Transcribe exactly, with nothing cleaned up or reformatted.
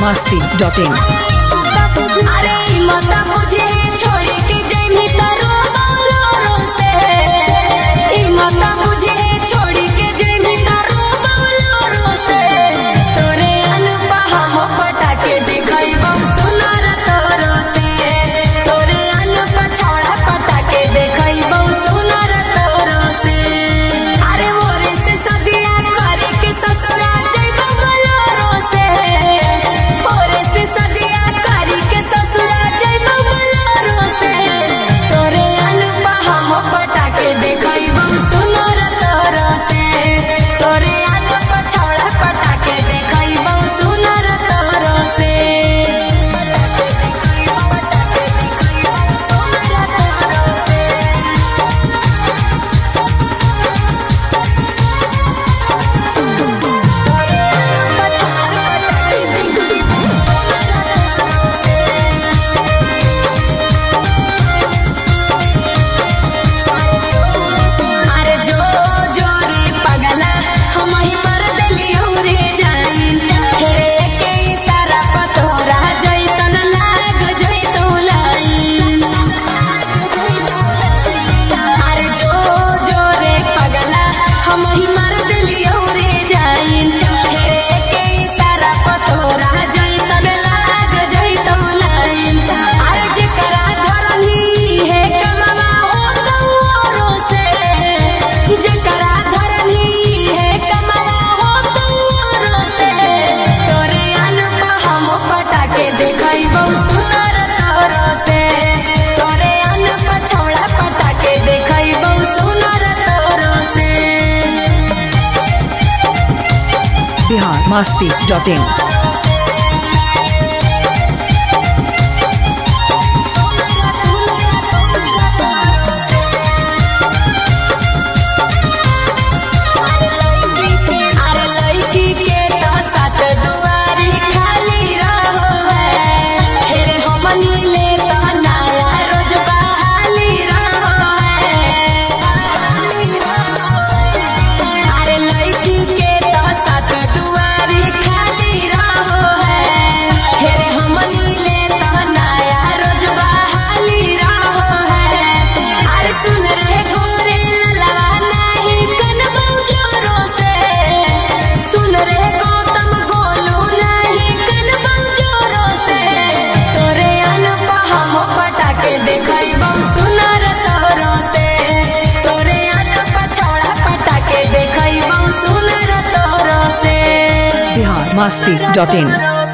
Masti dot in. अरे मता मुझे छोड़ के जैमी तारो बालो रोते, मता मुझे छोड़ के जैमी तारो बालो रोते, तोरे अनुपा हम पटाके दिखाई बहुत सुनार तोरो से, तोरे अनुपा छोड़ा पटाके दिखाई बहुत सुनार तोरो से। अरे मोरे से सदिया करे के ससुरा जैबा बालो रोते, मोरे से सदिया करे के ससुरा जैबा बालो रोते, तोरे अनुपा हम पटाके दिखाई बहुत सुनार तोरो से, तोरे अनुपा छोड़ा पटाके दिखाई बहुत सुनार तोरो से। अरे जो जो रे पगला हम ही मर देलियो रे जाइन, हे के इशारा पतोरा जैसन लाग जइतो लाइन। अरे जो जो रे पगला हम ही मर देलियो रे जाइन, हे के इशारा पतोरा जैसन लाग जइतो लाइन। अरे जेकरा धरनी है कमवा हो तोरो से, जेकरा धरनी है कमवा हो तोरो से, तोरे अनुपा हम पटाके दिखाई बहुत सुनार तोरो से, तोरे अनुपा छोड़ा पटाके दिखाई बहुत सुनार तोरो से। Bihar Masti dot in. अरे लड़की के तो साथ दुआरी खाली रहो है, फिर हमनी ले तो नया रोज बहाली रहो है। अरे लड़की के तो साथ दुआरी खाली रहो है, फिर हमनी ले तो नया रोज बहाली रहो है। अरे सुन रे गोरे ललवा नहीं कनबौ जोरो से, सुन रे गौतम गोलू नहीं कनबौ जोरो से, तोरे अनुपा हम पटाके दिखाई बहुत सुनार तोरो से, तोरे अनुपा छोड़ा पटाके दिखाई बहुत सुनार तोरो से। बिहार मस्ती डॉट इन।